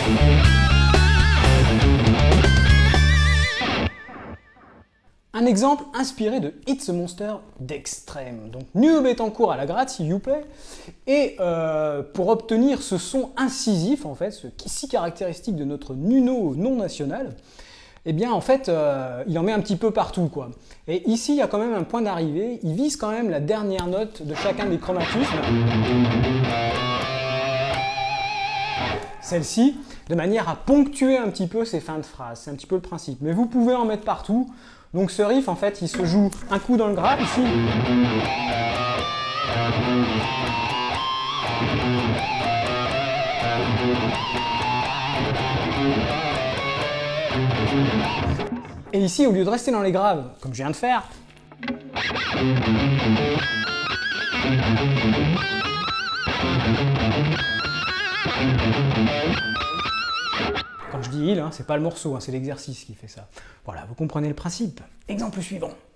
Un exemple inspiré de It's a Monster d'Extrême. Donc Nuno Bettencourt à la gratte, s'il vous plaît. Et pour obtenir ce son incisif, en fait, ce si caractéristique de notre Nuno non national, eh bien en fait, il en met un petit peu partout, quoi. Et ici, il y a quand même un point d'arrivée. Il vise quand même la dernière note de chacun des chromatismes. Celle-ci, de manière à ponctuer un petit peu ces fins de phrase. C'est un petit peu le principe. Mais vous pouvez en mettre partout. Donc ce riff, en fait, il se joue un coup dans le grave, ici. Et ici, au lieu de rester dans les graves, comme je viens de faire, quand je dis il, hein, c'est pas le morceau, hein, c'est l'exercice qui fait ça. Voilà, vous comprenez le principe. Exemple suivant.